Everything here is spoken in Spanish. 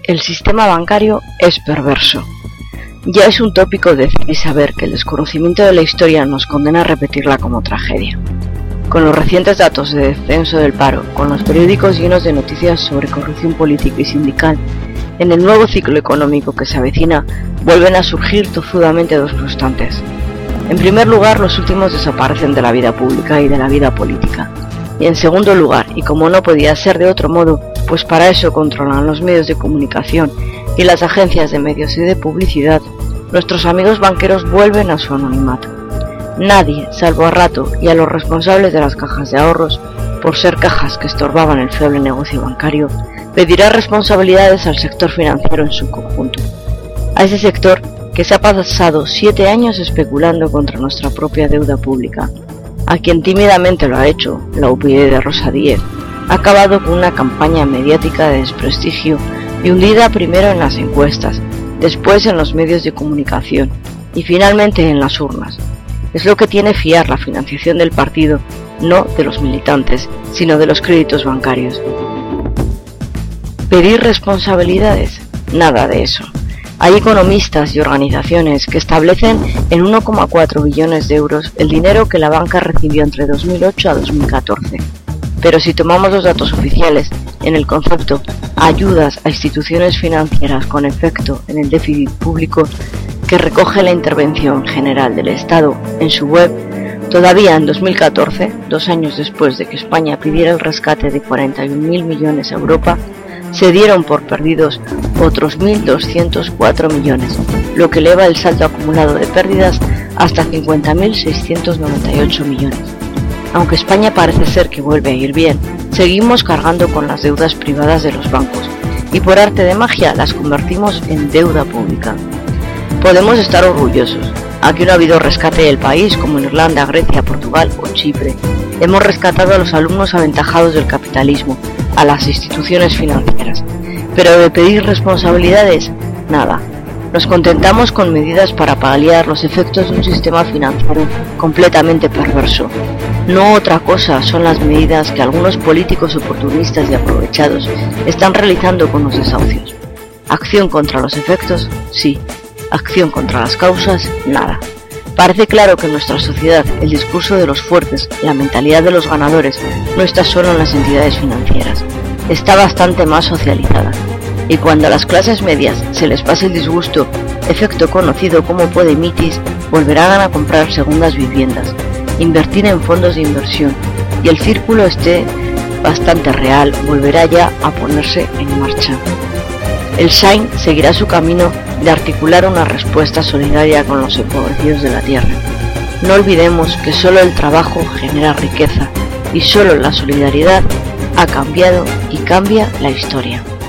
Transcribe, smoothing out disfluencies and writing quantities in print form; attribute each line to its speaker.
Speaker 1: El sistema bancario es perverso. Ya es un tópico decir y saber que el desconocimiento de la historia nos condena a repetirla como tragedia. Con los recientes datos de descenso del paro, con los periódicos llenos de noticias sobre corrupción política y sindical, en el nuevo ciclo económico que se avecina, vuelven a surgir tozudamente dos constantes. En primer lugar, los últimos desaparecen de la vida pública y de la vida política. Y en segundo lugar, y como no podía ser de otro modo, pues para eso controlan los medios de comunicación y las agencias de medios y de publicidad, nuestros amigos banqueros vuelven a su anonimato. Nadie, salvo a Rato y a los responsables de las cajas de ahorros, por ser cajas que estorbaban el fiable negocio bancario, pedirá responsabilidades al sector financiero en su conjunto. A ese sector que se ha pasado 7 años especulando contra nuestra propia deuda pública, a quien tímidamente lo ha hecho la UPyD de Rosa Díez, ha acabado con una campaña mediática de desprestigio y hundida primero en las encuestas, después en los medios de comunicación y finalmente en las urnas. Es lo que tiene fiar la financiación del partido, no de los militantes, sino de los créditos bancarios. ¿Pedir responsabilidades? Nada de eso. Hay economistas y organizaciones que establecen en 1,4 billones de euros el dinero que la banca recibió entre 2008 a 2014. Pero si tomamos los datos oficiales, en el concepto ayudas a instituciones financieras con efecto en el déficit público que recoge la intervención general del Estado en su web, todavía en 2014, 2 años después de que España pidiera el rescate de 41.000 millones a Europa, se dieron por perdidos otros 1.204 millones, lo que eleva el saldo acumulado de pérdidas hasta 50.698 millones. Aunque España parece ser que vuelve a ir bien, seguimos cargando con las deudas privadas de los bancos y por arte de magia las convertimos en deuda pública. Podemos estar orgullosos. Aquí no ha habido rescate del país como en Irlanda, Grecia, Portugal o Chipre. Hemos rescatado a los alumnos aventajados del capitalismo, a las instituciones financieras. Pero de pedir responsabilidades, nada. Nos contentamos con medidas para paliar los efectos de un sistema financiero completamente perverso. No otra cosa son las medidas que algunos políticos oportunistas y aprovechados están realizando con los desahucios. Acción contra los efectos, sí. Acción contra las causas, nada. Parece claro que en nuestra sociedad el discurso de los fuertes, la mentalidad de los ganadores, no está solo en las entidades financieras, está bastante más socializada. Y cuando a las clases medias se les pase el disgusto, efecto conocido como podemitis, volverán a comprar segundas viviendas, invertir en fondos de inversión, y el círculo bastante real, volverá ya a ponerse en marcha. El SHAIN seguirá su camino de articular una respuesta solidaria con los empobrecidos de la tierra. No olvidemos que solo el trabajo genera riqueza y solo la solidaridad ha cambiado y cambia la historia.